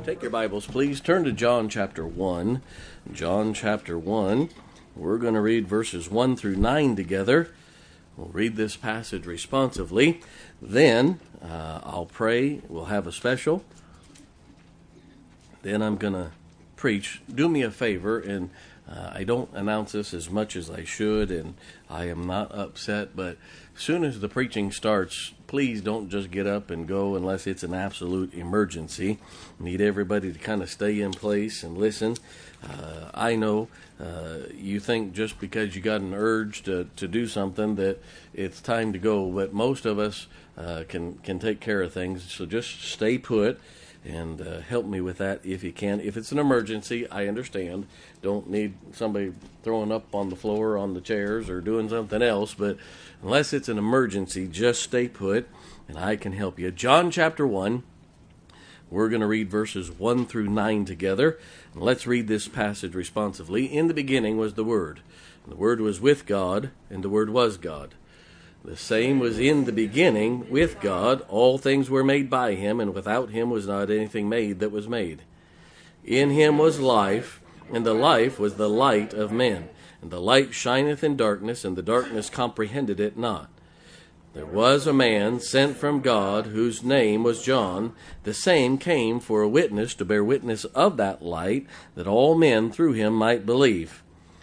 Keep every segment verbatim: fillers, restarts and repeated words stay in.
Take your Bibles, please. Turn to John chapter one. John chapter one. We're going to read verses one through nine together. We'll read this passage responsively. Then uh, I'll pray. We'll have a special. Then I'm going to preach. Do me a favor, and uh, I don't announce this as much as I should, and I am not upset, but as soon as the preaching starts, please don't just get up and go unless it's an absolute emergency. Need everybody to kind of stay in place and listen. Uh, I know uh, you think just because you got an urge to, to do something that it's time to go, but most of us uh, can, can take care of things, so just stay put. And uh, help me with that if you can. If it's an emergency, I understand. Don't need somebody throwing up on the floor, on the chairs, or doing something else. But unless it's an emergency, just stay put, and I can help you. John chapter one, we're going to read verses one through nine together. And let's read this passage responsively. In the beginning was the Word, and the Word was with God, and the Word was God. The same was in the beginning with God. All things were made by him, and without him was not anything made that was made. In him was life, and the life was the light of men. And the light shineth in darkness, and the darkness comprehended it not. There was a man sent from God, whose name was John. The same came for a witness, to bear witness of that light, that all men through him might believe.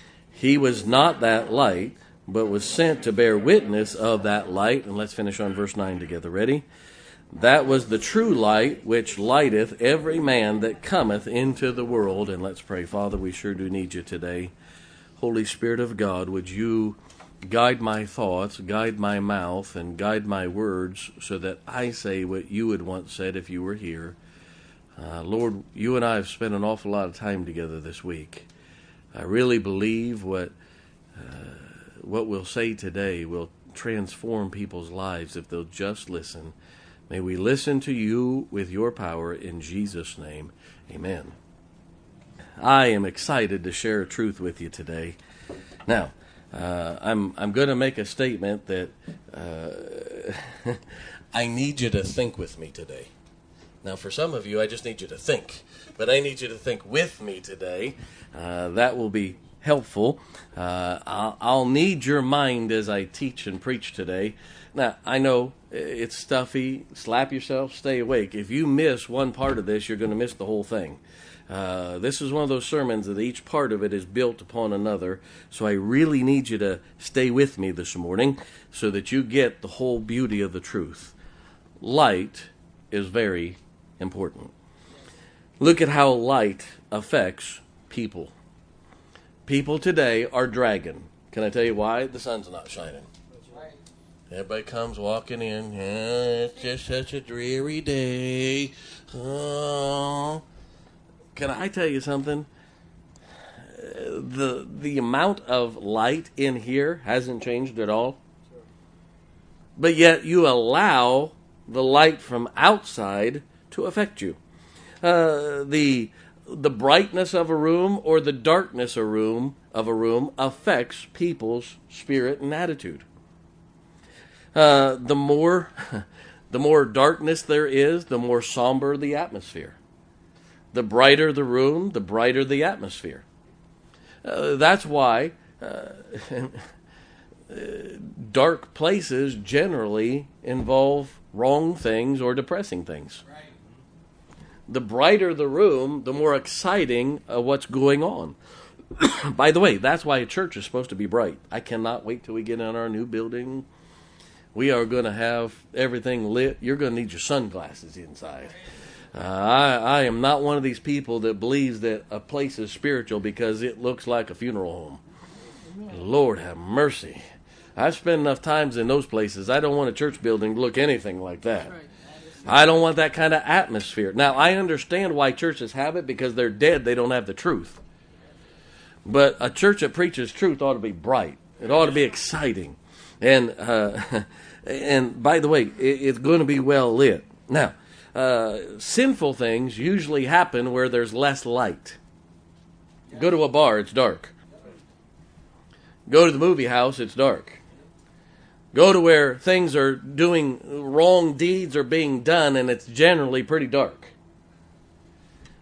He was not that light, but was sent to bear witness of that light. And let's finish on verse nine together. Ready? That was the true light, which lighteth every man that cometh into the world. And let's pray. Father, we sure do need you today. Holy Spirit of God, would you guide my thoughts, guide my mouth, and guide my words so that I say what you would want said if you were here. Uh, Lord, you and I have spent an awful lot of time together this week. I really believe what uh, what we'll say today will transform people's lives if they'll just listen. May we listen to you with your power in Jesus' name. Amen. I am excited to share a truth with you today. Now, uh, I'm I'm going to make a statement that uh, I need you to think with me today. Now, for some of you, I just need you to think, but I need you to think with me today. Uh, that will be helpful. Uh, I'll, I'll need your mind as I teach and preach today. Now, I know it's stuffy. Slap yourself, stay awake. If you miss one part of this, you're going to miss the whole thing. Uh, this is one of those sermons that each part of it is built upon another. So I really need you to stay with me this morning so that you get the whole beauty of the truth. Light is very important. Look at how light affects people. People today are dragging. Can I tell you why? The sun's not shining. That's right. Everybody comes walking in. Oh, it's just such a dreary day. Oh. Can I tell you something? The the amount of light in here hasn't changed at all. Sure. But yet you allow the light from outside to affect you. Uh, the the brightness of a room or the darkness of a room of a room affects people's spirit and attitude. Uh, the more the more darkness there is, the more somber the atmosphere. The brighter the room, the brighter the atmosphere. Uh, that's why uh, dark places generally involve wrong things or depressing things. Right. The brighter the room, the more exciting uh, what's going on. By the way, that's why a church is supposed to be bright. I cannot wait till we get in our new building. We are going to have everything lit. You're going to need your sunglasses inside. Uh, I, I am not one of these people that believes that a place is spiritual because it looks like a funeral home. Lord have mercy. I've spent enough times in those places. I don't want a church building to look anything like that. I don't want that kind of atmosphere. Now, I understand why churches have it because they're dead. They don't have the truth. But a church that preaches truth ought to be bright. It ought to be exciting. And uh, and by the way, it, it's going to be well lit. Now, uh, sinful things usually happen where there's less light. Go to a bar, it's dark. Go to the movie house, it's dark. Go to where things are doing, wrong deeds are being done, and it's generally pretty dark.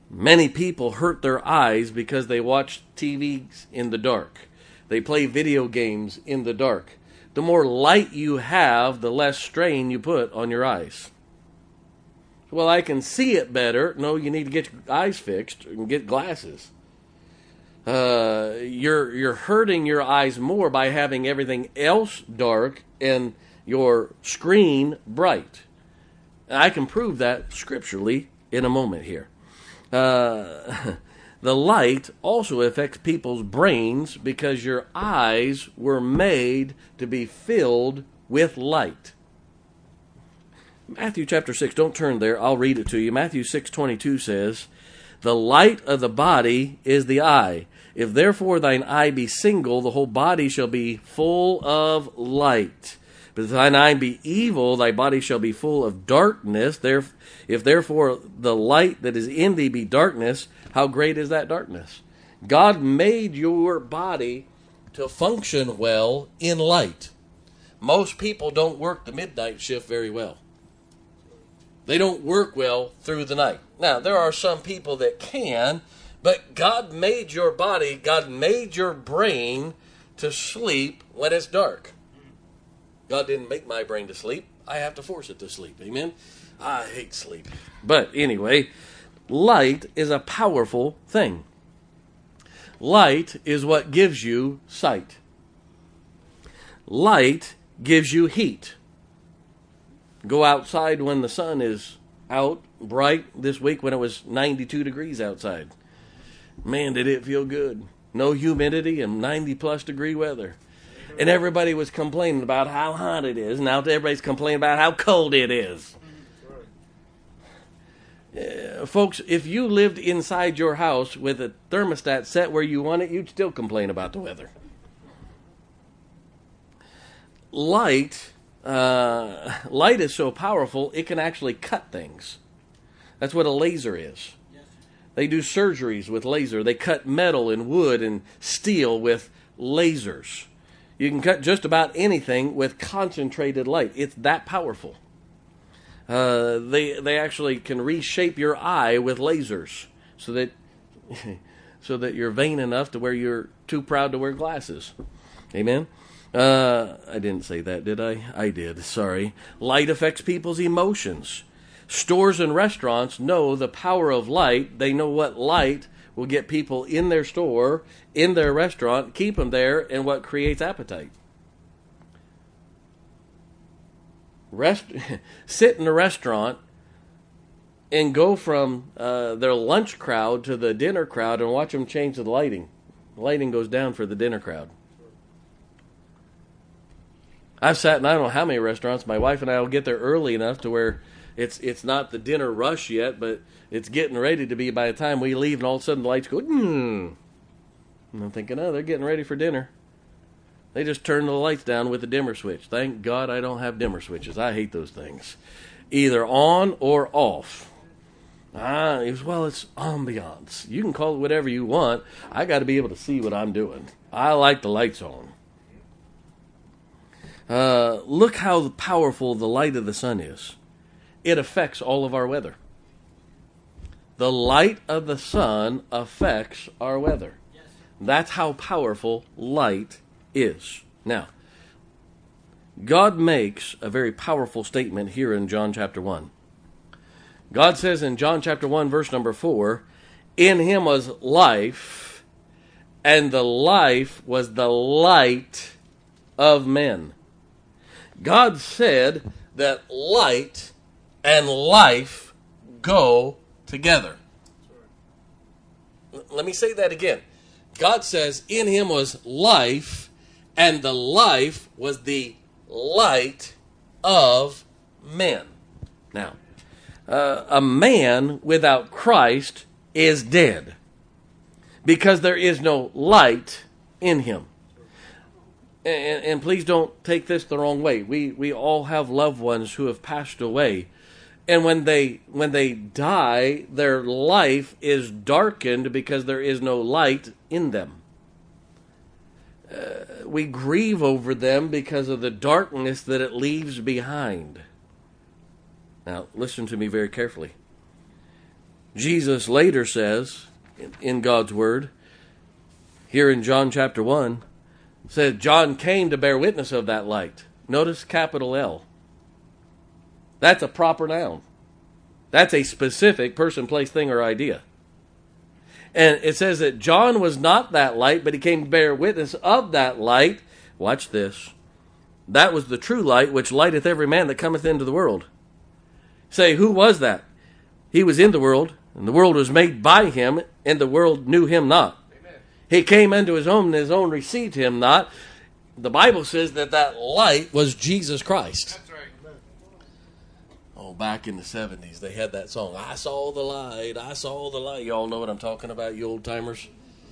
Many people hurt their eyes because they watch T Vs in the dark. They play video games in the dark. The more light you have, the less strain you put on your eyes. Well, I can see it better. No, you need to get your eyes fixed and get glasses. Uh, you're you're hurting your eyes more by having everything else dark and your screen bright. I can prove that scripturally in a moment here. Uh, the light also affects people's brains because your eyes were made to be filled with light. Matthew chapter six, don't turn there, I'll read it to you. Matthew six twenty-two says, "The light of the body is the eye. If therefore thine eye be single, the whole body shall be full of light. But if thine eye be evil, thy body shall be full of darkness. If therefore the light that is in thee be darkness, how great is that darkness?" God made your body to function well in light. Most people don't work the midnight shift very well. They don't work well through the night. Now, there are some people that can, but God made your body, God made your brain to sleep when it's dark. God didn't make my brain to sleep. I have to force it to sleep. Amen? I hate sleep. But anyway, light is a powerful thing. Light is what gives you sight. Light gives you heat. Go outside when the sun is out bright this week when it was ninety-two degrees outside. Man, did it feel good. No humidity and ninety plus degree weather. And everybody was complaining about how hot it is. Now everybody's complaining about how cold it is. Uh, folks, if you lived inside your house with a thermostat set where you want it, you'd still complain about the weather. Light, uh, light is so powerful, it can actually cut things. That's what a laser is. They do surgeries with laser. They cut metal and wood and steel with lasers. You can cut just about anything with concentrated light. It's that powerful. Uh, they they actually can reshape your eye with lasers so that so that you're vain enough to where you're too proud to wear glasses. Amen? Uh, I didn't say that, did I? I did. Sorry. Light affects people's emotions. Stores and restaurants know the power of light. They know what light will get people in their store, in their restaurant, keep them there, and what creates appetite. Rest, sit in a restaurant and go from uh, their lunch crowd to the dinner crowd and watch them change the lighting. The lighting goes down for the dinner crowd. I've sat in I don't know how many restaurants. My wife and I will get there early enough to where It's it's not the dinner rush yet, but it's getting ready to be by the time we leave, and all of a sudden the lights go, hmm. And I'm thinking, oh, they're getting ready for dinner. They just turn the lights down with the dimmer switch. Thank God I don't have dimmer switches. I hate those things. Either on or off. Ah, it was, well, it's ambiance. You can call it whatever you want. I got to be able to see what I'm doing. I like the lights on. Uh, look how powerful the light of the sun is. It affects all of our weather. The light of the sun affects our weather. Yes. That's how powerful light is. Now, God makes a very powerful statement here in John chapter one. God says in John chapter one, verse number four, "In him was life, and the life was the light of men." God said that light and life go together. Let me say that again. God says, in him was life, and the life was the light of men. Now, uh, a man without Christ is dead because there is no light in him. And, and please don't take this the wrong way. We we all have loved ones who have passed away. And when they when they die, their life is darkened because there is no light in them. Uh, we grieve over them because of the darkness that it leaves behind. Now, listen to me very carefully. Jesus later says in God's Word, here in John chapter one, said John came to bear witness of that light. Notice capital L. That's a proper noun. That's a specific person, place, thing, or idea. And it says that John was not that light, but he came to bear witness of that light. Watch this. That was the true light, which lighteth every man that cometh into the world. Say, who was that? He was in the world, and the world was made by him, and the world knew him not. Amen. He came unto his own, and his own received him not. The Bible says that that light was Jesus Christ. That's right. Oh, back in the seventies, they had that song, I saw the light, I saw the light. You all know what I'm talking about, you old timers?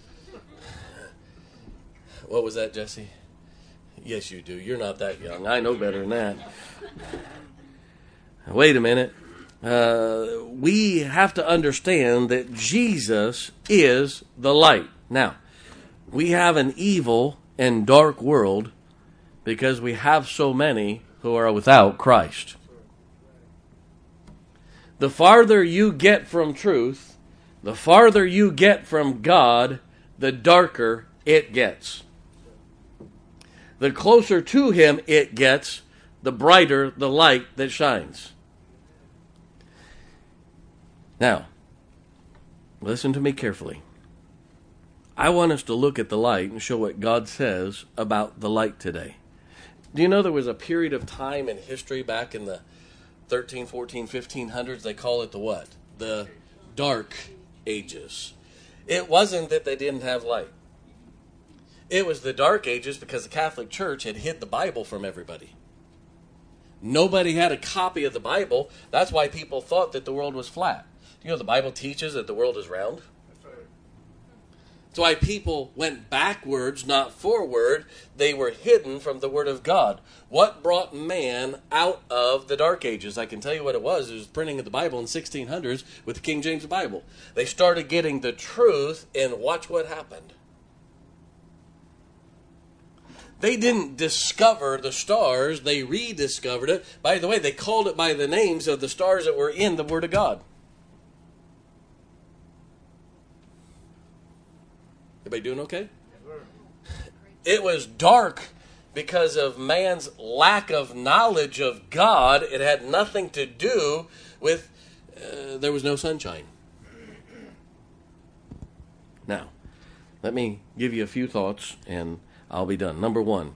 What was that, Jesse? Yes, you do. You're not that young. I know better than that. Wait a minute. Uh, we have to understand that Jesus is the light. Now, we have an evil and dark world because we have so many who are without Christ. The farther you get from truth, the farther you get from God, the darker it gets. The closer to Him it gets, the brighter the light that shines. Now, listen to me carefully. I want us to look at the light and show what God says about the light today. Do you know there was a period of time in history back in the thirteen, fourteen, fifteen hundreds, they call it the what? The Dark Ages. It wasn't that they didn't have light. It was the Dark Ages because the Catholic Church had hid the Bible from everybody. Nobody had a copy of the Bible. That's why people thought that the world was flat. You know, the Bible teaches that the world is round. That's right. That's why people went backwards, not forward. They were hidden from the Word of God. What brought man out of the Dark Ages? I can tell you what it was. It was printing of the Bible in sixteen hundreds with the King James Bible. They started getting the truth, and watch what happened. They didn't discover the stars. They rediscovered it. By the way, they called it by the names of the stars that were in the Word of God. Everybody doing okay? It was dark because of man's lack of knowledge of God. It had nothing to do with, uh, there was no sunshine. Now, let me give you a few thoughts and I'll be done. Number one.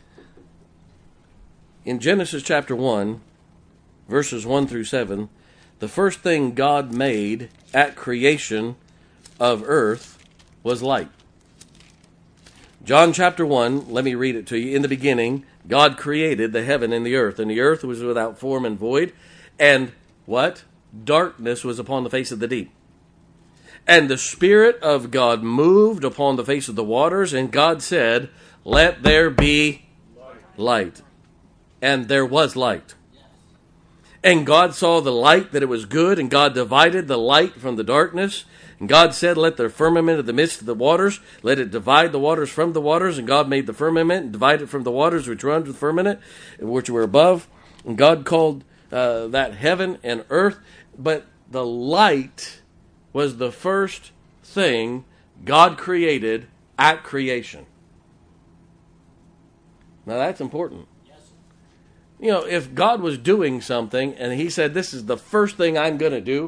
In Genesis chapter one, verses one through seven, the first thing God made at creation of earth was light. John chapter one, let me read it to you. In the beginning, God created the heaven and the earth, and the earth was without form and void, and what? Darkness was upon the face of the deep. And the Spirit of God moved upon the face of the waters, and God said, let there be light. And there was light. And God saw the light, that it was good, and God divided the light from the darkness. And God said, let the firmament of the midst of the waters, let it divide the waters from the waters. And God made the firmament and divided from the waters which were under the firmament, which were above. And God called uh, that heaven and earth. But the light was the first thing God created at creation. Now that's important. You know, if God was doing something and He said, this is the first thing I'm going to do,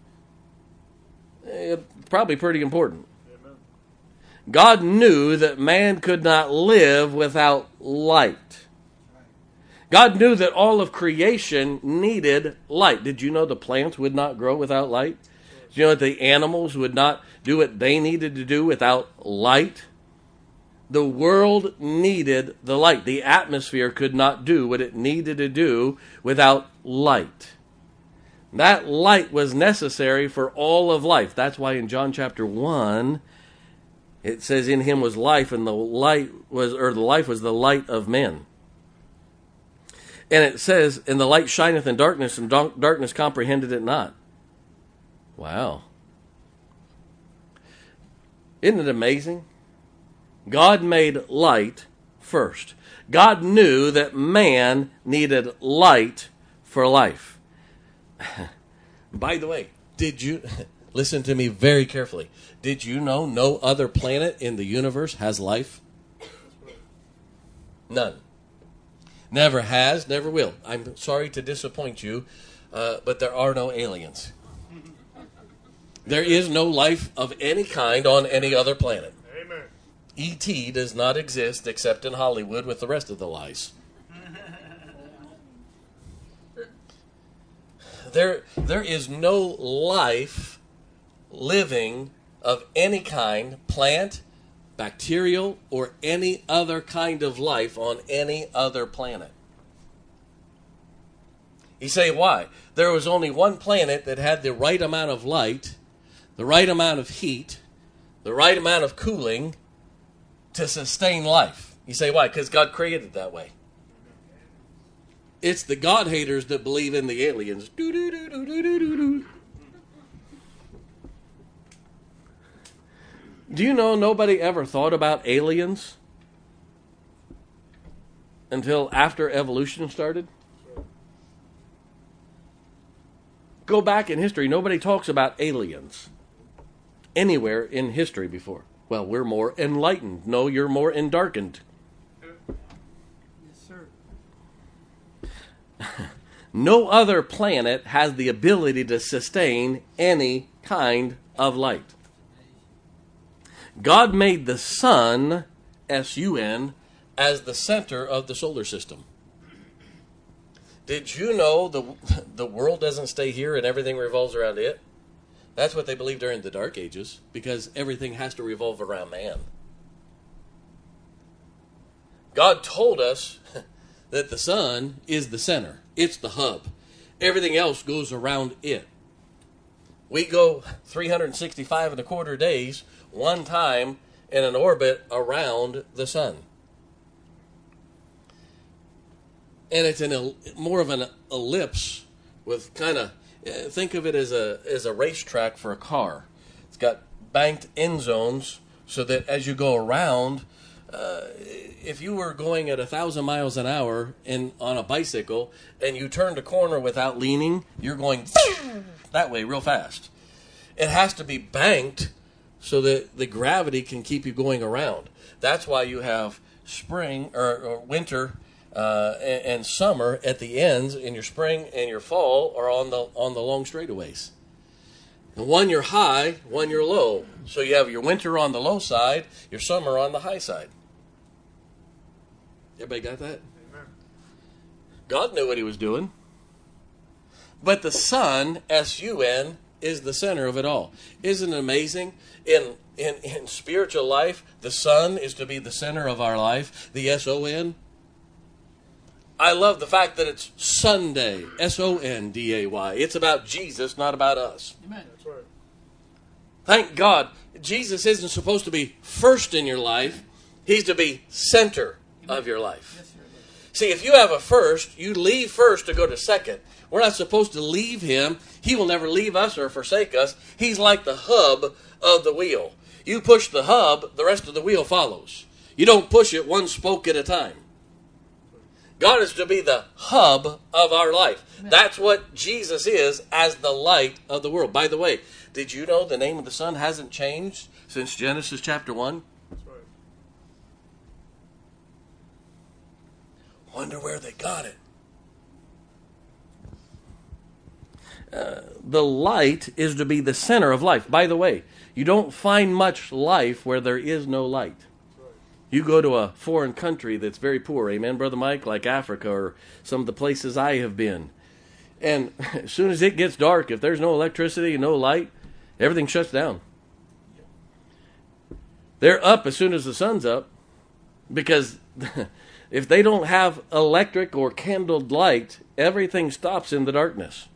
it's probably pretty important. Amen. God knew that man could not live without light. God knew that all of creation needed light. Did you know the plants would not grow without light? Did you know that the animals would not do what they needed to do without light? The world needed the light. The atmosphere could not do what it needed to do without light. That light was necessary for all of life. That's why in John chapter one, it says in Him was life, and the light was, or the life was the light of men. And it says, and the light shineth in darkness, and darkness comprehended it not. Wow. Isn't it amazing? God made light first. God knew that man needed light for life. By the way, did you Listen to me very carefully. Did you know no other planet in the universe has life? None. Never has, never will. I'm sorry to disappoint you, uh, but there are no aliens. There is no life of any kind on any other planet. Amen. E T does not exist except in Hollywood with the rest of the lies. There, there is no life living of any kind, plant, bacterial, or any other kind of life on any other planet. You say, why? There was only one planet that had the right amount of light, the right amount of heat, the right amount of cooling to sustain life. You say, why? Because God created it that way. It's the God haters that believe in the aliens. Do, do, do, do, do, do, do. Do you know nobody ever thought about aliens until after evolution started? Go back in history. Nobody talks about aliens anywhere in history before. Well, we're more enlightened. No, you're more endarkened. Yes, sir. No other planet has the ability to sustain any kind of light. God made the sun, S U N, as the center of the solar system. Did you know the, the world doesn't stay here and everything revolves around it? That's what they believed during the Dark Ages, because everything has to revolve around man. God told us that the sun is the center. It's the hub. Everything else goes around it. We go three hundred sixty-five and a quarter days one time in an orbit around the sun. And it's an more of an ellipse with kind of, think of it as a as a racetrack for a car. It's got banked end zones so that as you go around, uh, if you were going at a thousand miles an hour in on a bicycle and you turned a corner without leaning, you're going that way real fast. It has to be banked so that the gravity can keep you going around. That's why you have spring or, or winter uh, and, and summer at the ends, and your spring and your fall are on the on the long straightaways. And one you're high, one you're low. So you have your winter on the low side, your summer on the high side. Everybody got that? Amen. God knew what he was doing. But the sun, S U N, is the center of it all. Isn't it amazing? In, in, in spiritual life, the sun is to be the center of our life. The S O N. I love the fact that it's Sunday. S O N D A Y. It's about Jesus, not about us. Amen. That's right. Thank God. Jesus isn't supposed to be first in your life. He's to be center of your life. Yes, sir. See, if you have a first, you leave first to go to second. We're not supposed to leave him. He will never leave us or forsake us. He's like the hub of the wheel. You push the hub, the rest of the wheel follows. You don't push it one spoke at a time. God is to be the hub of our life. That's what Jesus is as the light of the world. By the way, did you know the name of the sun hasn't changed since Genesis chapter one? That's right. Wonder where they got it. Uh, the light is to be the center of life. By the way, you don't find much life where there is no light. You go to a foreign country that's very poor, amen, Brother Mike, like Africa or some of the places I have been. And as soon as it gets dark, if there's no electricity and no light, everything shuts down. They're up as soon as the sun's up, because if they don't have electric or candled light, everything stops in the darkness.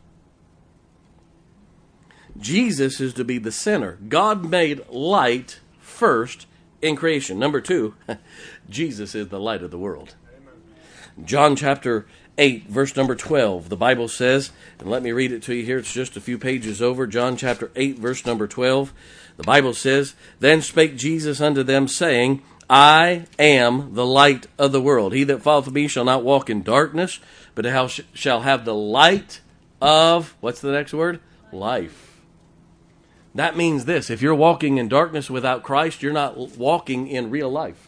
Jesus is to be the center. God made light first in creation. Number two, Jesus is the light of the world. Amen. John chapter eight, verse number twelve, the Bible says, and let me read it to you here, it's just a few pages over, John chapter eight, verse number twelve, the Bible says, Then spake Jesus unto them, saying, I am the light of the world. He that followeth me shall not walk in darkness, but shall have the light of, what's the next word? Life. That means this: if you're walking in darkness without Christ, you're not walking in real life.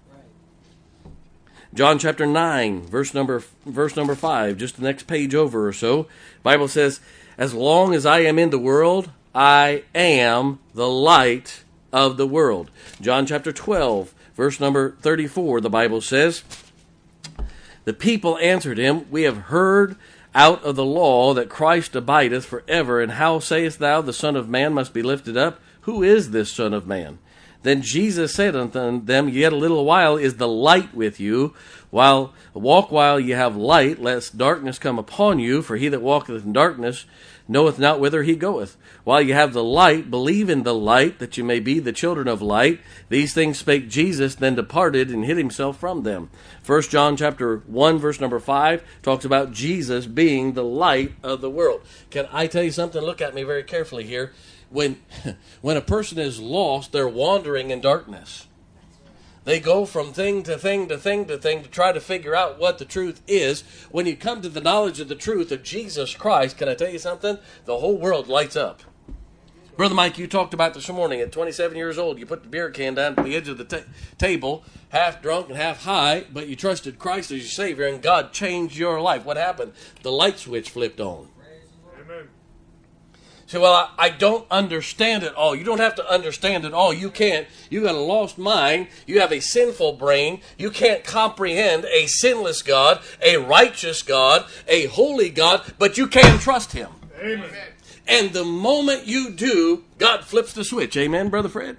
John chapter nine, verse number verse number five, just the next page over or so. The Bible says, "As long as I am in the world, I am the light of the world." John chapter twelve, verse number thirty-four, the Bible says, "The people answered him, We have heard out of the law that Christ abideth forever, and how sayest thou, the Son of Man must be lifted up? Who is this Son of Man? Then Jesus said unto them, Yet a little while is the light with you, while walk while ye have light, lest darkness come upon you. For he that walketh in darkness knoweth not whither he goeth. While ye have the light, believe in the light, that ye may be the children of light. These things spake Jesus, then departed and hid himself from them." First John chapter one, verse number five, talks about Jesus being the light of the world. Can I tell you something? Look at me very carefully here. When, when a person is lost, they're wandering in darkness. They go from thing to thing to thing to thing to try to figure out what the truth is. When you come to the knowledge of the truth of Jesus Christ, can I tell you something? The whole world lights up. Brother Mike, you talked about this morning. At twenty-seven years old, you put the beer can down to the edge of the ta- table, half drunk and half high, but you trusted Christ as your Savior, and God changed your life. What happened? The light switch flipped on. Amen. Say, well, I, I don't understand it all. You don't have to understand it all. You can't. You got a lost mind. You have a sinful brain. You can't comprehend a sinless God, a righteous God, a holy God, but you can trust Him. Amen. And the moment you do, God flips the switch. Amen, Brother Fred?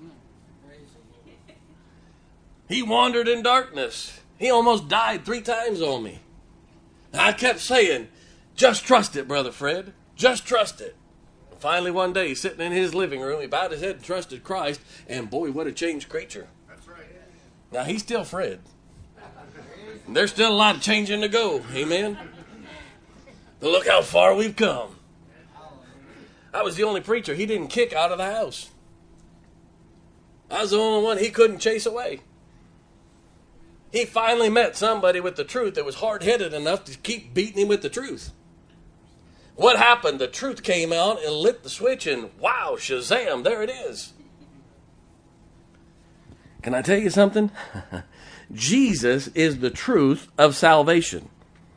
He wandered in darkness. He almost died three times on me. I kept saying, just trust it, Brother Fred. Just trust it. And finally, one day, sitting in his living room, he bowed his head and trusted Christ. And boy, what a changed creature. That's right. Now, he's still Fred. And there's still a lot of changing to go. Amen? But look how far we've come. I was the only preacher he didn't kick out of the house. I was the only one he couldn't chase away. He finally met somebody with the truth that was hard-headed enough to keep beating him with the truth. What happened? The truth came out and lit the switch, and wow, shazam, there it is. Can I tell you something? Jesus is the truth of salvation.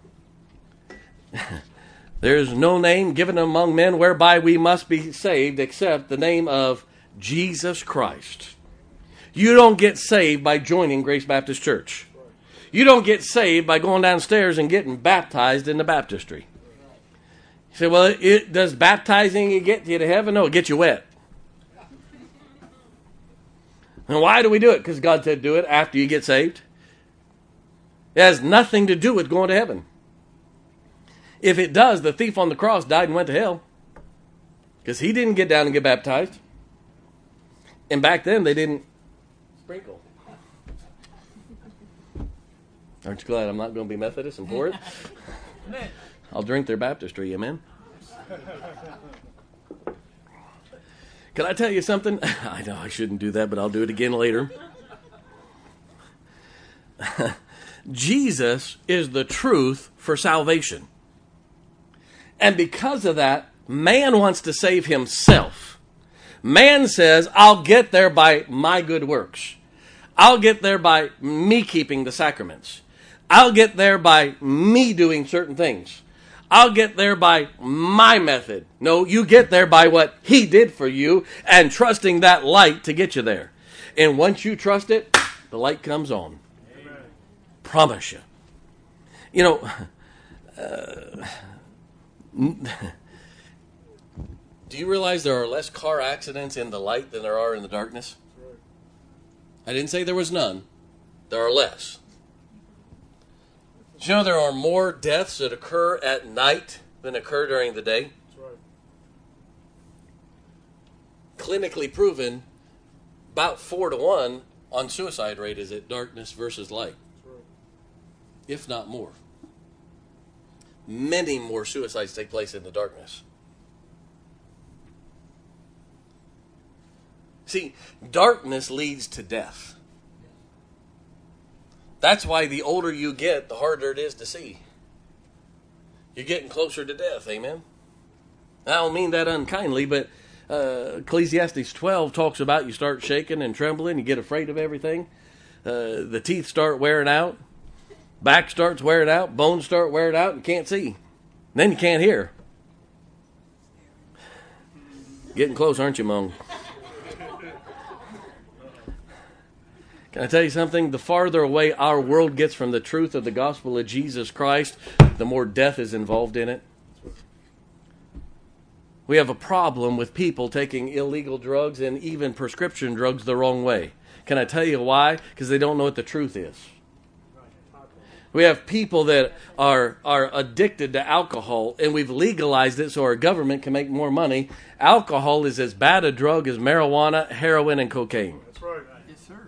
There is no name given among men whereby we must be saved except the name of Jesus Christ. You don't get saved by joining Grace Baptist Church. You don't get saved by going downstairs and getting baptized in the baptistry. You say, well, it, does baptizing get you to heaven? No, it gets you wet. And why do we do it? Because God said do it after you get saved. It has nothing to do with going to heaven. If it does, the thief on the cross died and went to hell. Because he didn't get down and get baptized. And back then, they didn't sprinkle. Aren't you glad I'm not going to be Methodist and for it? I'll drink their baptistry, amen? Can I tell you something? I know I shouldn't do that, but I'll do it again later. Jesus is the truth for salvation. And because of that, man wants to save himself. Man says, I'll get there by my good works. I'll get there by me keeping the sacraments. I'll get there by me doing certain things. I'll get there by my method. No, you get there by what He did for you and trusting that light to get you there. And once you trust it, the light comes on. Amen. Promise you. You know, uh, do you realize there are less car accidents in the light than there are in the darkness? I didn't say there was none. There are less. Do you know there are more deaths that occur at night than occur during the day? Clinically proven, about four to one on suicide rate is it darkness versus light. If not more. Many more suicides take place in the darkness. See, darkness leads to death. That's why the older you get, the harder it is to see. You're getting closer to death, amen? I don't mean that unkindly, but Uh, Ecclesiastes twelve talks about you start shaking and trembling, you get afraid of everything. Uh, the teeth start wearing out, back starts wearing out, bones start wearing out, and you can't see. Then you can't hear. Getting close, aren't you, Mung? Can I tell you something? The farther away our world gets from the truth of the gospel of Jesus Christ, the more death is involved in it. We have a problem with people taking illegal drugs and even prescription drugs the wrong way. Can I tell you why? Because they don't know what the truth is. We have people that are are addicted to alcohol, and we've legalized it so our government can make more money. Alcohol is as bad a drug as marijuana, heroin, and cocaine. That's right. Yes, sir.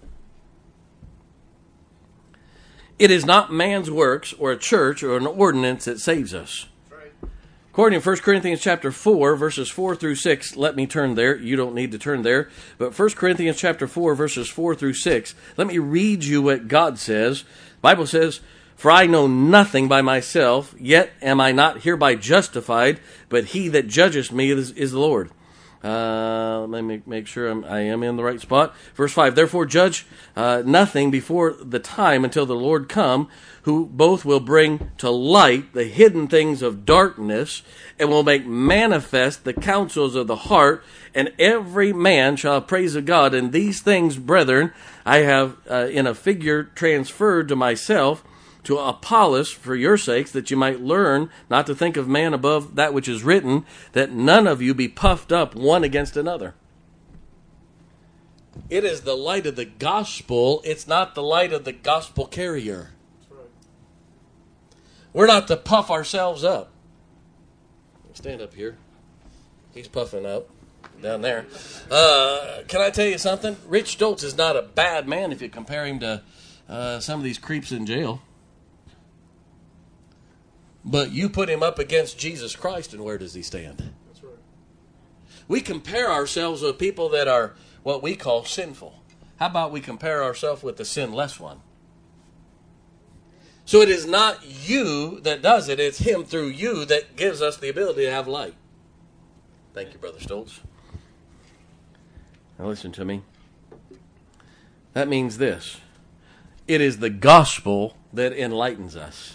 It is not man's works or a church or an ordinance that saves us. According to First Corinthians chapter four, verses four through six, let me turn there. You don't need to turn there. But First Corinthians chapter four, verses four through six, let me read you what God says. The Bible says, "For I know nothing by myself, yet am I not hereby justified, but he that judgeth me is, is the Lord." Uh, let me make sure I'm, I am in the right spot. Verse five, "Therefore judge uh, nothing before the time until the Lord come, who both will bring to light the hidden things of darkness, and will make manifest the counsels of the heart, and every man shall have praise of God. And these things, brethren, I have uh, in a figure transferred to myself, to Apollos for your sakes, that you might learn not to think of man above that which is written, that none of you be puffed up one against another." It is the light of the gospel. It's not the light of the gospel carrier. We're not to puff ourselves up. Stand up here. He's puffing up down there. Uh, can I tell you something? Rich Stoltz is not a bad man if you compare him to uh, some of these creeps in jail. But you put him up against Jesus Christ, and where does he stand? That's right. We compare ourselves with people that are what we call sinful. How about we compare ourselves with the sinless one? So it is not you that does it, it's him through you that gives us the ability to have light. Thank you, Brother Stoltz. Now listen to me. That means this. It is the gospel that enlightens us.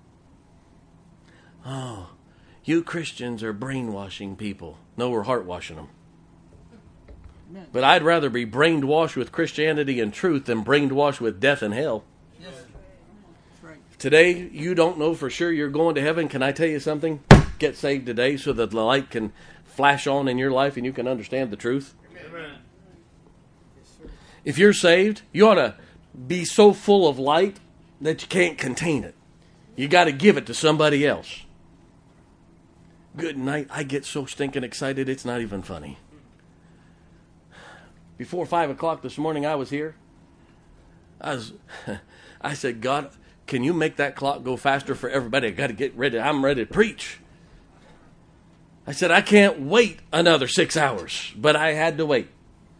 Oh, you Christians are brainwashing people. No, we're heart washing them. Amen. But I'd rather be brainwashed with Christianity and truth than brainwashed with death and hell. Yes. That's right. Today, you don't know for sure you're going to heaven. Can I tell you something? Get saved today so that the light can flash on in your life and you can understand the truth. Amen. If you're saved, you ought to be so full of light that you can't contain it. You got to give it to somebody else. Good night. I get so stinking excited, it's not even funny. Before five o'clock this morning, I was here. I was, I said, God, can you make that clock go faster for everybody? I got to get ready. I'm ready to preach. I said, I can't wait another six hours, but I had to wait.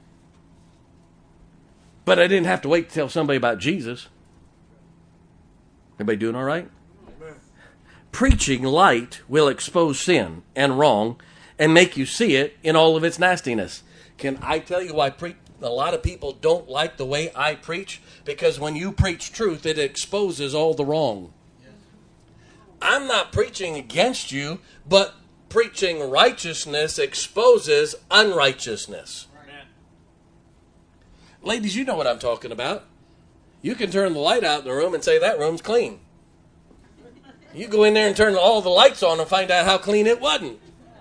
But I didn't have to wait to tell somebody about Jesus. Everybody doing all right? Amen. Preaching light will expose sin and wrong and make you see it in all of its nastiness. Can I tell you why pre- a lot of people don't like the way I preach? Because when you preach truth, it exposes all the wrong. Yes. I'm not preaching against you, but preaching righteousness exposes unrighteousness. Amen. Ladies, you know what I'm talking about. You can turn the light out in the room and say that room's clean. You go in there and turn all the lights on and find out how clean it wasn't.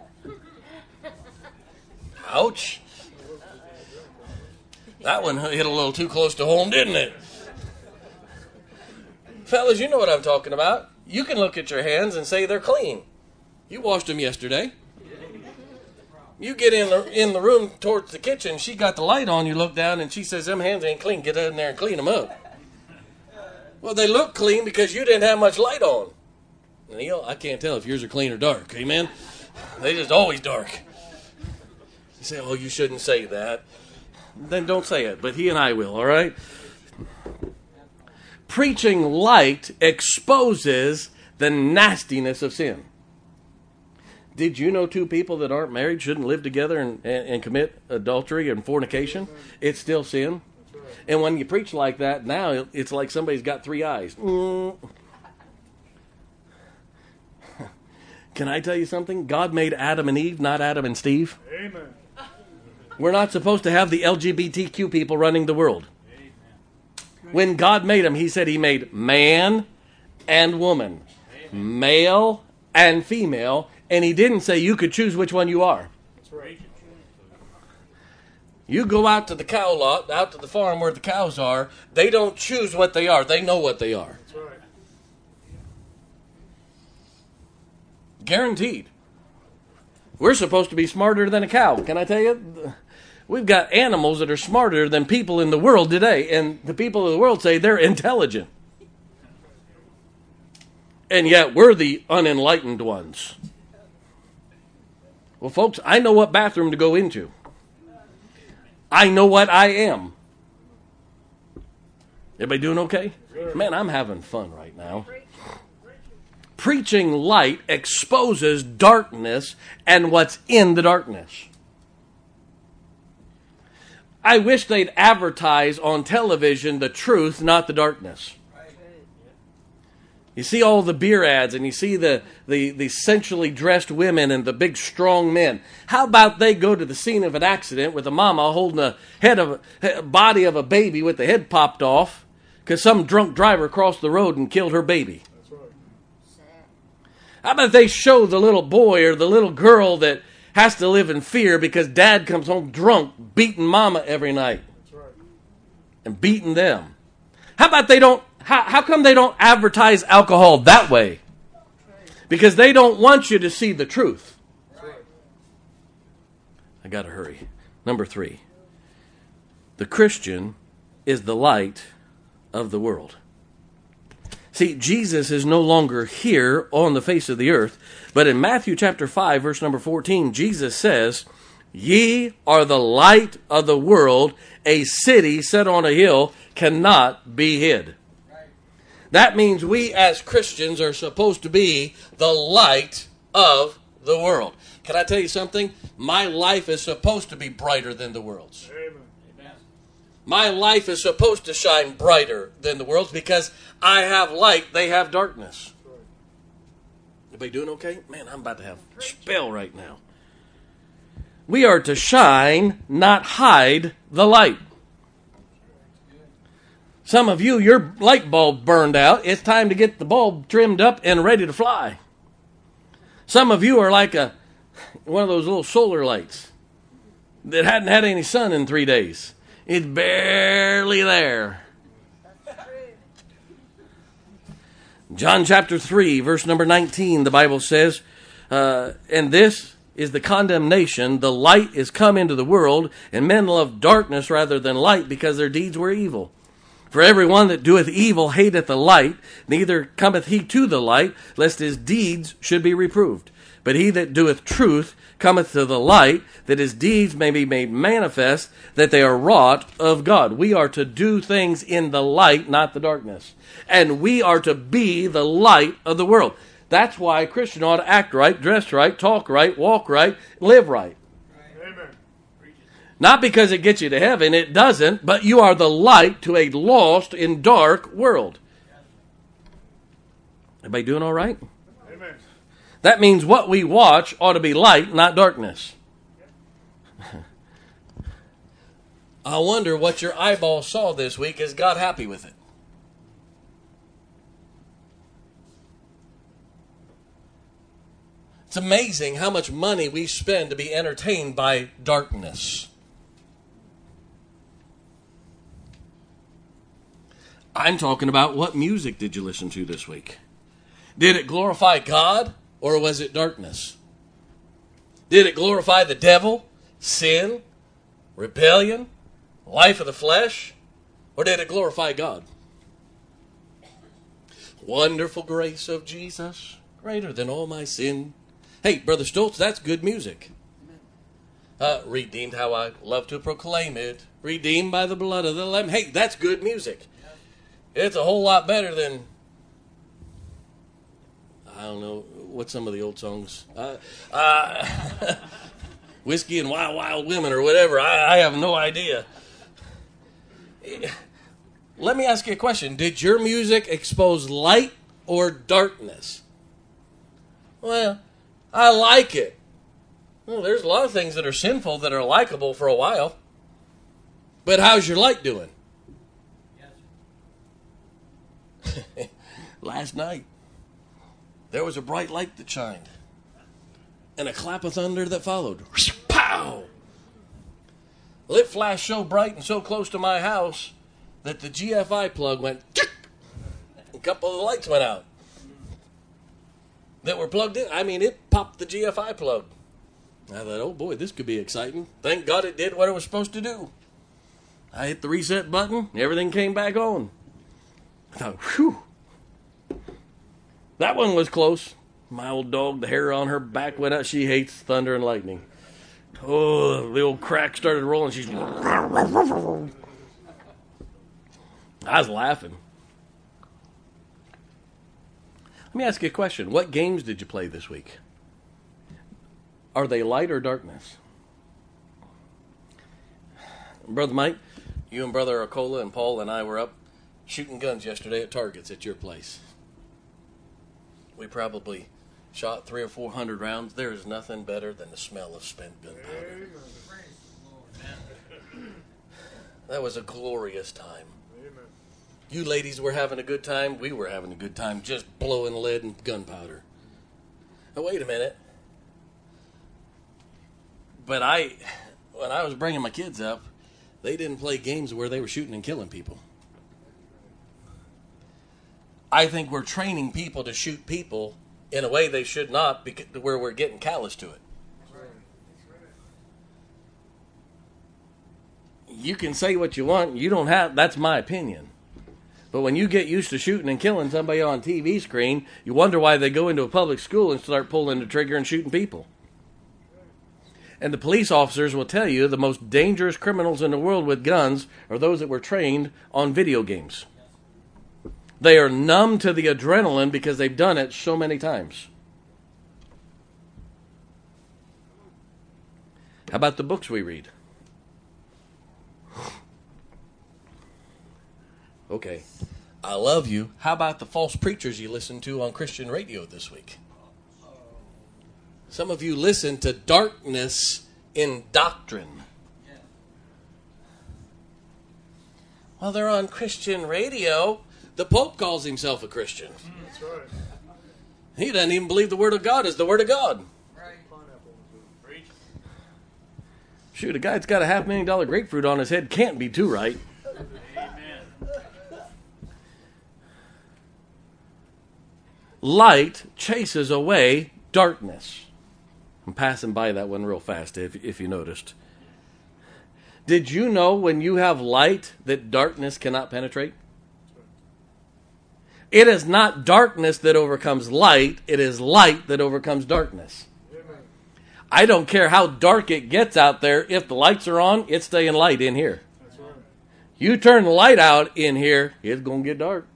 Ouch. That one hit a little too close to home, didn't it? Fellas, you know what I'm talking about. You can look at your hands and say they're clean. You washed them yesterday. You get in the in the room towards the kitchen, she got the light on, you look down and she says, them hands ain't clean, get in there and clean them up. Well, they look clean because you didn't have much light on. And you know, I can't tell if yours are clean or dark, amen? They just always dark. You say, oh, you shouldn't say that. Then don't say it, but he and I will, all right? Preaching light exposes the nastiness of sin. Did you know two people that aren't married shouldn't live together and, and, and commit adultery and fornication? It's still sin. And when you preach like that, now it's like somebody's got three eyes. Mm. Can I tell you something? God made Adam and Eve, not Adam and Steve. Amen. We're not supposed to have the L G B T Q people running the world. When God made them, he said he made man and woman, male and female, and he didn't say you could choose which one you are. That's right. You go out to the cow lot, out to the farm where the cows are, they don't choose what they are. They know what they are. That's right. Guaranteed. We're supposed to be smarter than a cow. Can I tell you? We've got animals that are smarter than people in the world today, and the people of the world say they're intelligent. And yet we're the unenlightened ones. Well, folks, I know what bathroom to go into. I know what I am. Everybody doing okay? Man, I'm having fun right now. Preaching light exposes darkness and what's in the darkness. I wish they'd advertise on television the truth, not the darkness. You see all the beer ads and you see the, the, the sensually dressed women and the big strong men. How about they go to the scene of an accident with a mama holding the head of a body of a baby with the head popped off because some drunk driver crossed the road and killed her baby? That's right. How about they show the little boy or the little girl that has to live in fear because dad comes home drunk, beating mama every night. That's right. And beating them. How about they don't, how, how come they don't advertise alcohol that way? Because they don't want you to see the truth. That's right. I gotta hurry. Number three. The Christian is the light of the world. See, Jesus is no longer here on the face of the earth, but in Matthew chapter five, verse number fourteen, Jesus says, "Ye are the light of the world. A city set on a hill cannot be hid." Right. That means we as Christians are supposed to be the light of the world. Can I tell you something? My life is supposed to be brighter than the world's. Amen. My life is supposed to shine brighter than the world's because I have light, they have darkness. That's right. Everybody doing okay? Man, I'm about to have a spell right now. We are to shine, not hide the light. Some of you, your light bulb burned out. It's time to get the bulb trimmed up and ready to fly. Some of you are like a one of those little solar lights that hadn't had any sun in three days. It's barely there. John chapter three, verse number nineteen, the Bible says, uh, and this is the condemnation. The light is come into the world, and men love darkness rather than light because their deeds were evil. For everyone that doeth evil hateth the light, neither cometh he to the light, lest his deeds should be reproved. But he that doeth truth cometh to the light, that his deeds may be made manifest, that they are wrought of God. We are to do things in the light, not the darkness. And we are to be the light of the world. That's why a Christian ought to act right, dress right, talk right, walk right, live right. Amen. Not because it gets you to heaven, it doesn't, but you are the light to a lost and dark world. Everybody doing all right? Amen. That means what we watch ought to be light, not darkness. I wonder what your eyeball saw this week. Is God happy with it? It's amazing how much money we spend to be entertained by darkness. I'm talking about what music did you listen to this week? Did it glorify God or was it darkness? Did it glorify the devil, sin, rebellion, life of the flesh, or did it glorify God? Wonderful grace of Jesus, greater than all my sin. Hey, Brother Stoltz, that's good music. Uh, redeemed how I love to proclaim it. Redeemed by the blood of the Lamb. Hey, that's good music. It's a whole lot better than I don't know, what's some of the old songs? Uh, uh, Whiskey and Wild Wild Women or whatever. I, I have no idea. Let me ask you a question. Did your music expose light or darkness? Well, I like it. Well, there's a lot of things that are sinful that are likable for a while. But how's your light doing? Yes. Last night, there was a bright light that shined. And a clap of thunder that followed. Pow! Well, it flashed so bright and so close to my house that the G F I plug went, a couple of the lights went out that were plugged in. I mean, it popped the G F I plug. I thought, oh boy, this could be exciting. Thank God it did what it was supposed to do. I hit the reset button, everything came back on. I thought, whew. That one was close. My old dog, the hair on her back went out. She hates thunder and lightning. Oh, the old crack started rolling. She's... I was laughing. Let me ask you a question. What games did you play this week? Are they light or darkness? Brother Mike, you and Brother Acola and Paul and I were up shooting guns yesterday at targets at your place. We probably shot three or four hundred rounds. There is nothing better than the smell of spent gunpowder. That was a glorious time. You ladies were having a good time. We were having a good time just blowing lead and gunpowder. Now, wait a minute. But I, when I was bringing my kids up, they didn't play games where they were shooting and killing people. I think we're training people to shoot people in a way they should not, because where we're getting callous to it. You can say what you want. You don't have, that's my opinion. But when you get used to shooting and killing somebody on T V screen, you wonder why they go into a public school and start pulling the trigger and shooting people. And the police officers will tell you the most dangerous criminals in the world with guns are those that were trained on video games. They are numb to the adrenaline because they've done it so many times. How about the books we read? Okay, I love you. How about the false preachers you listen to on Christian radio this week? Some of you listen to darkness in doctrine. Well, they're on Christian radio. The Pope calls himself a Christian. That's right. He doesn't even believe the Word of God is the Word of God. Right. Shoot, a guy that's got a half million dollar grapefruit on his head can't be too right. Amen. Light chases away darkness. I'm passing by that one real fast, if, if you noticed. Did you know when you have light that darkness cannot penetrate? It is not darkness that overcomes light. It is light that overcomes darkness. Amen. I don't care how dark it gets out there. If the lights are on, it's staying light in here. That's right. You turn the light out in here, it's going to get dark.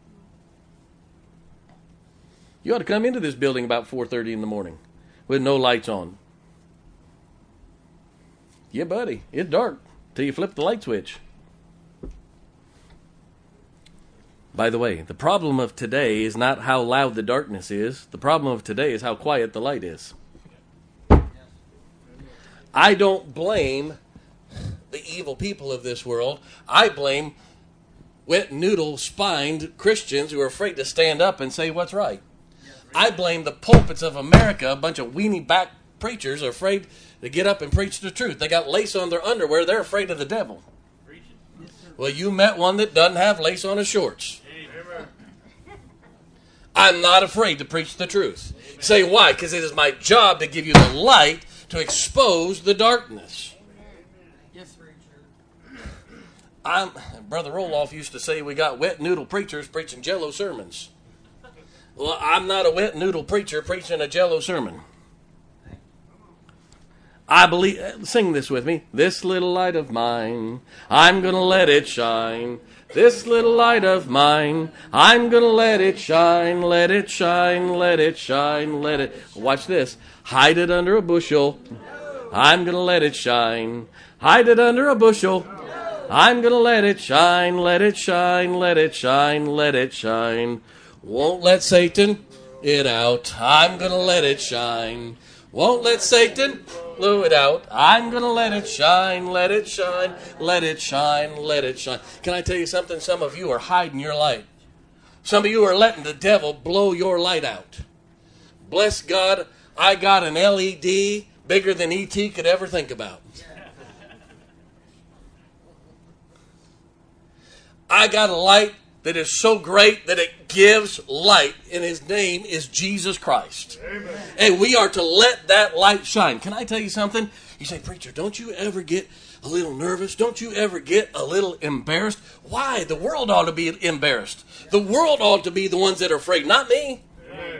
You ought to come into this building about four thirty in the morning with no lights on. Yeah, buddy, it's dark till you flip the light switch. By the way, the problem of today is not how loud the darkness is. The problem of today is how quiet the light is. I don't blame the evil people of this world. I blame wet noodle spined Christians who are afraid to stand up and say what's right. I blame the pulpits of America. A bunch of weenie back preachers are afraid to get up and preach the truth. They got lace on their underwear. They're afraid of the devil. Well, you met one that doesn't have lace on his shorts. Amen. I'm not afraid to preach the truth. Amen. Say why? Because it is my job to give you the light to expose the darkness. Yes, preacher. I'm Brother Roloff used to say we got wet noodle preachers preaching jello sermons. Well, I'm not a wet noodle preacher preaching a jello sermon. I believe, sing this with me. This little light of mine, I'm going to let it shine. This little light of mine, I'm going to let it shine, let it shine, let it shine, let it. Watch this. Hide it under a bushel. I'm going to let it shine. Hide it under a bushel. I'm going to let it shine, let it shine, let it shine, let it shine. Won't let Satan it out. I'm going to let it shine. Won't let Satan blow it out. I'm going to let it shine, let it shine, let it shine, let it shine. Can I tell you something? Some of you are hiding your light. Some of you are letting the devil blow your light out. Bless God, I got an L E D bigger than E T could ever think about. I got a light that is so great that it gives light, and his name is Jesus Christ. Amen. And we are to let that light shine. Can I tell you something? You say, preacher, don't you ever get a little nervous? Don't you ever get a little embarrassed? Why? The world ought to be embarrassed. The world ought to be the ones that are afraid, not me. Amen.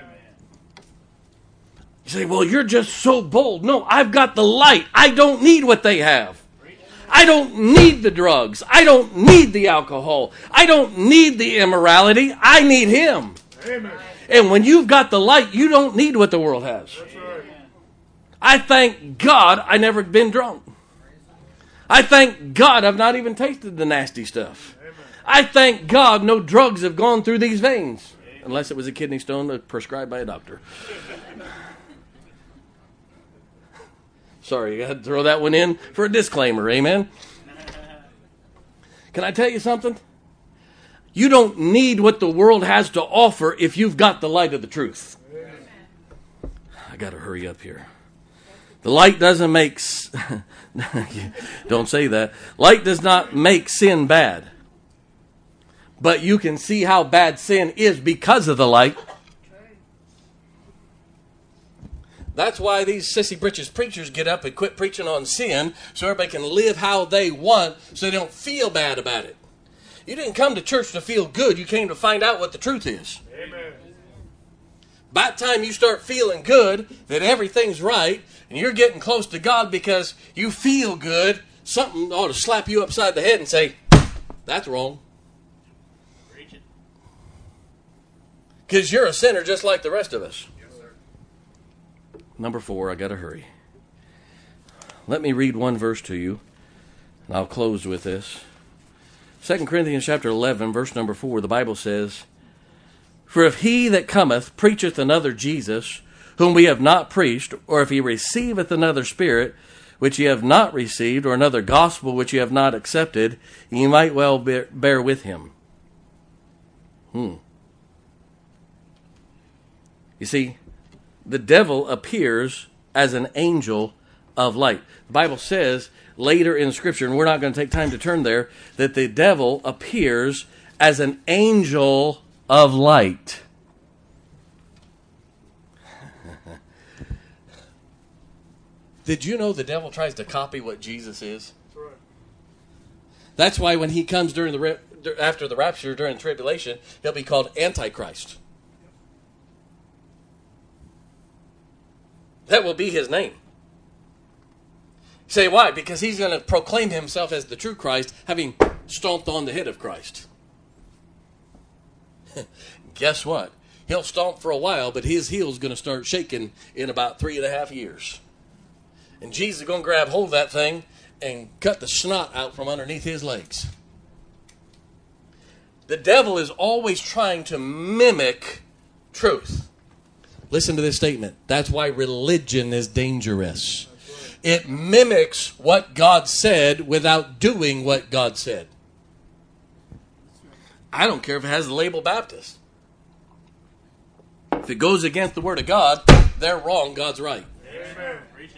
You say, well, you're just so bold. No, I've got the light. I don't need what they have. I don't need the drugs. I don't need the alcohol. I don't need the immorality. I need him. Amen. And when you've got the light, you don't need what the world has. That's right. I thank God I never been drunk. I thank God I've not even tasted the nasty stuff. Amen. I thank God no drugs have gone through these veins. Amen. Unless it was a kidney stone prescribed by a doctor. Sorry, I had to throw that one in for a disclaimer, amen? Can I tell you something? You don't need what the world has to offer if you've got the light of the truth. I got to hurry up here. The light doesn't make... Don't say that. Light does not make sin bad. But you can see how bad sin is because of the light. That's why these sissy britches preachers get up and quit preaching on sin so everybody can live how they want so they don't feel bad about it. You didn't come to church to feel good. You came to find out what the truth is. Amen. By the time you start feeling good, that everything's right, and you're getting close to God because you feel good, something ought to slap you upside the head and say, that's wrong. Because you're a sinner just like the rest of us. Number four, I got to hurry. Let me read one verse to you, and I'll close with this. Second Corinthians chapter eleven, verse number four, the Bible says, for if he that cometh preacheth another Jesus, whom we have not preached, or if he receiveth another spirit, which ye have not received, or another gospel which ye have not accepted, ye might well bear, bear with him. Hmm. You see, the devil appears as an angel of light. The Bible says later in Scripture, and we're not going to take time to turn there, that the devil appears as an angel of light. Did you know the devil tries to copy what Jesus is? That's right. That's why when he comes during the after the rapture, during the tribulation, he'll be called Antichrist. That will be his name. You say, why? Because he's going to proclaim himself as the true Christ, having stomped on the head of Christ. Guess what? He'll stomp for a while, but his heel's going to start shaking in about three and a half years. And Jesus is going to grab hold of that thing and cut the snot out from underneath his legs. The devil is always trying to mimic truth. Listen to this statement. That's why religion is dangerous. It mimics what God said without doing what God said. I don't care if it has the label Baptist. If it goes against the Word of God, they're wrong, God's right. Amen.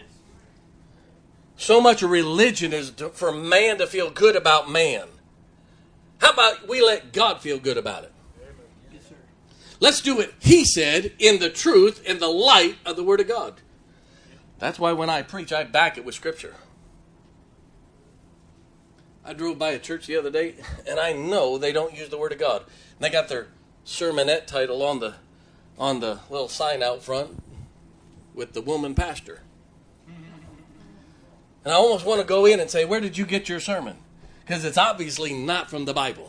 So much of religion is for man to feel good about man. How about we let God feel good about it? Let's do what he said in the truth, in the light of the Word of God. That's why when I preach, I back it with Scripture. I drove by a church the other day, and I know they don't use the Word of God. And they got their sermonette title on the on the little sign out front with the woman pastor. And I almost want to go in and say, where did you get your sermon? Because it's obviously not from the Bible.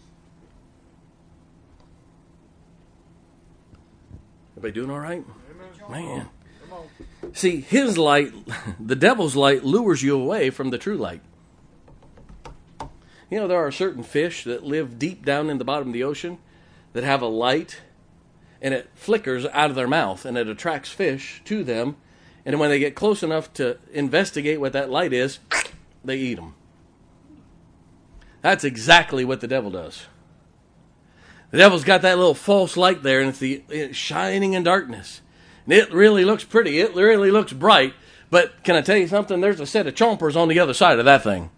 Everybody doing all right? Man. See, his light, the devil's light, lures you away from the true light. You know, there are certain fish that live deep down in the bottom of the ocean that have a light, and it flickers out of their mouth, and it attracts fish to them. And when they get close enough to investigate what that light is, they eat them. That's exactly what the devil does. The devil's got that little false light there, and it's, the, it's shining in darkness. And it really looks pretty. It really looks bright. But can I tell you something? There's a set of chompers on the other side of that thing.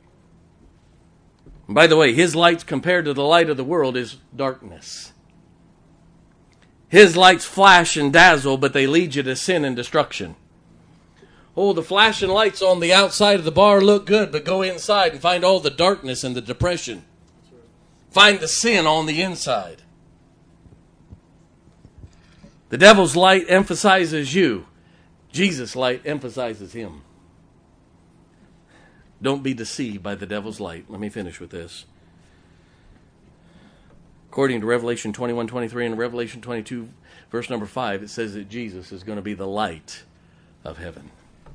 And by the way, his light compared to the light of the world is darkness. His lights flash and dazzle, but they lead you to sin and destruction. Oh, the flashing lights on the outside of the bar look good, but go inside and find all the darkness and the depression. Find the sin on the inside. The devil's light emphasizes you. Jesus' light emphasizes him. Don't be deceived by the devil's light. Let me finish with this. According to Revelation twenty-one twenty-three and Revelation twenty-two, verse number five, it says that Jesus is going to be the light of heaven.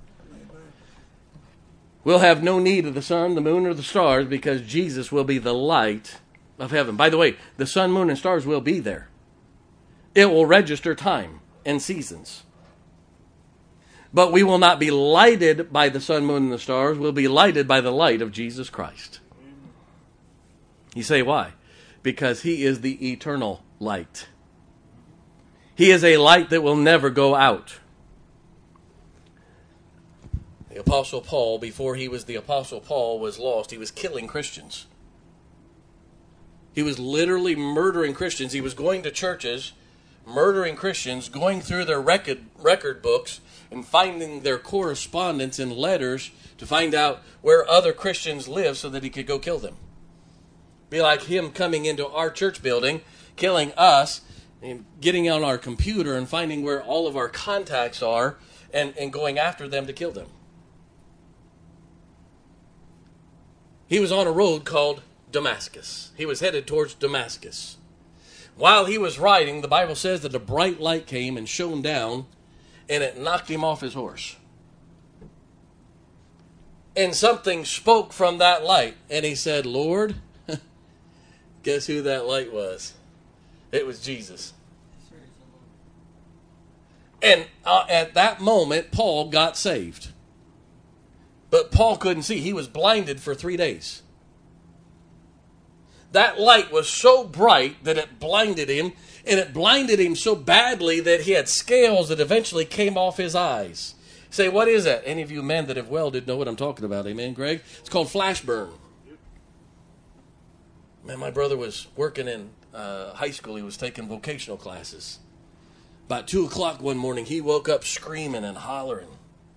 We'll have no need of the sun, the moon, or the stars because Jesus will be the light of heaven. By the way, the sun, moon, and stars will be there. It will register time and seasons. But we will not be lighted by the sun, moon, and the stars. We'll be lighted by the light of Jesus Christ. You say why? Because he is the eternal light. He is a light that will never go out. The Apostle Paul, before he was the Apostle Paul, was lost. He was killing Christians. He was literally murdering Christians. He was going to churches, murdering Christians, going through their record, record books, and finding their correspondence and letters to find out where other Christians live so that he could go kill them. Be like him coming into our church building, killing us, and getting on our computer and finding where all of our contacts are and, and going after them to kill them. He was on a road called Damascus. He was headed towards Damascus. While he was riding, the Bible says that a bright light came and shone down, and it knocked him off his horse. And something spoke from that light, and he said, Lord, guess who that light was? It was Jesus. And uh, at that moment, Paul got saved. But Paul couldn't see. He was blinded for three days. That light was so bright that it blinded him, and it blinded him so badly that he had scales that eventually came off his eyes. Say, what is that? Any of you men that have welded know what I'm talking about. Amen, Greg? It's called flash burn. Man, my brother was working in uh, high school. He was taking vocational classes. About two o'clock one morning, he woke up screaming and hollering.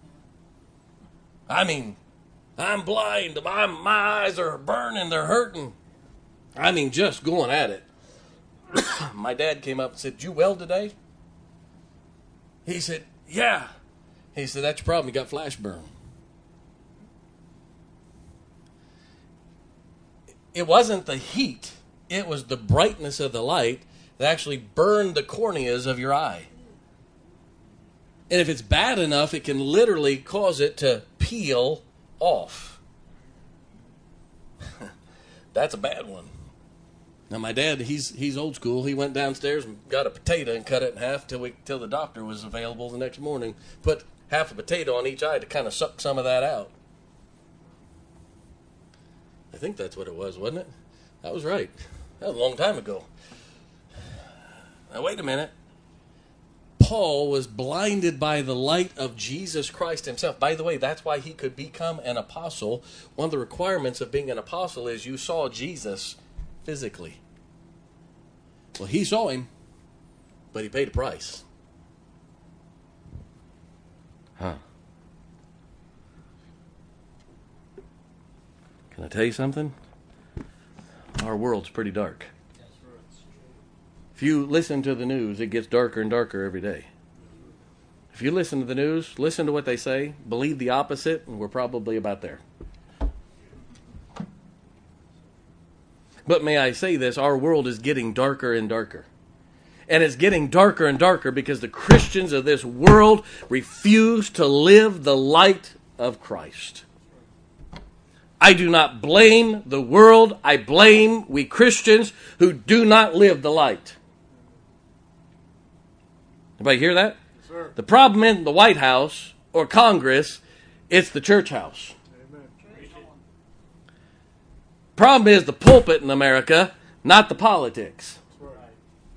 I mean, I'm blind. My, my eyes are burning. They're hurting. I mean, just going at it. My dad came up and said, did you weld today? He said, yeah. He said, that's your problem. You got flash burn. It wasn't the heat. It was the brightness of the light that actually burned the corneas of your eye. And if it's bad enough, it can literally cause it to peel off. That's a bad one. Now, my dad, he's he's old school. He went downstairs and got a potato and cut it in half till we till the doctor was available the next morning. Put half a potato on each eye to kind of suck some of that out. I think that's what it was, wasn't it? That was right. That was a long time ago. Now, wait a minute. Paul was blinded by the light of Jesus Christ himself. By the way, that's why he could become an apostle. One of the requirements of being an apostle is you saw Jesus physically. Well, he saw him, but he paid a price. Huh. Can I tell you something? Our world's pretty dark. If you listen to the news, it gets darker and darker every day. If If you listen to the news, listen to what they say, believe the opposite, and we're probably about there. But may I say this, our world is getting darker and darker. And it's getting darker and darker because the Christians of this world refuse to live the light of Christ. I do not blame the world. I blame we Christians who do not live the light. Anybody hear that? Yes, sir. The problem isn't the White House or Congress, it's the church house. Amen. Problem is the pulpit in America, not the politics. That's right.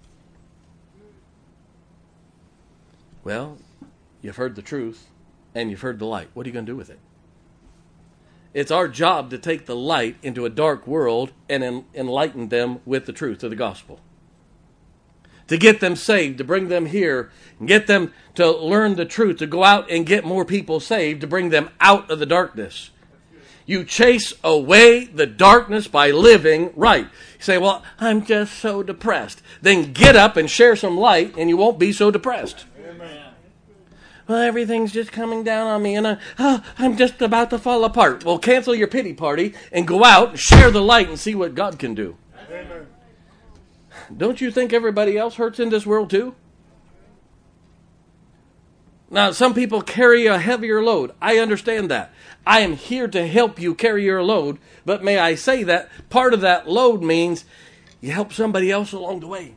Well, you've heard the truth and you've heard the light. What are you going to do with it? It's our job to take the light into a dark world and en- enlighten them with the truth of the gospel. To get them saved, to bring them here, and get them to learn the truth, to go out and get more people saved, to bring them out of the darkness. You chase away the darkness by living right. You say, well, I'm just so depressed. Then get up and share some light and you won't be so depressed. Amen. Well, everything's just coming down on me and I, oh, I'm just about to fall apart. Well, cancel your pity party and go out and share the light and see what God can do. Amen. Don't you think everybody else hurts in this world too? Now, some people carry a heavier load. I understand that. I am here to help you carry your load, but may I say that part of that load means you help somebody else along the way.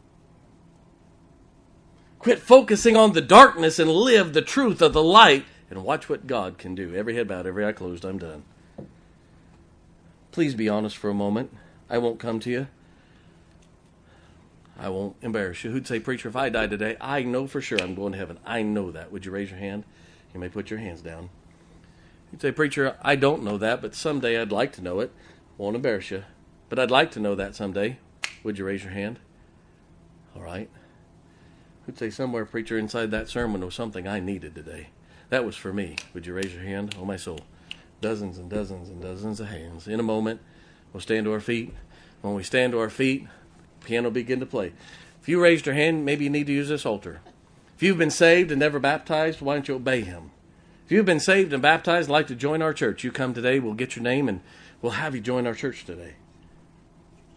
Quit focusing on the darkness and live the truth of the light and watch what God can do. Every head bowed, every eye closed, I'm done. Please be honest for a moment. I won't come to you. I won't embarrass you. Who'd say, preacher, if I die today, I know for sure I'm going to heaven. I know that. Would you raise your hand? You may put your hands down. You'd say, preacher, I don't know that, but someday I'd like to know it. Won't embarrass you. But I'd like to know that someday. Would you raise your hand? All right. Who'd say, somewhere, preacher, inside that sermon was something I needed today. That was for me. Would you raise your hand? Oh, my soul. Dozens and dozens and dozens of hands. In a moment, we'll stand to our feet. When we stand to our feet, the piano will begin to play. If you raised your hand, maybe you need to use this altar. If you've been saved and never baptized, why don't you obey him? If you've been saved and baptized and like to join our church, you come today, we'll get your name and we'll have you join our church today.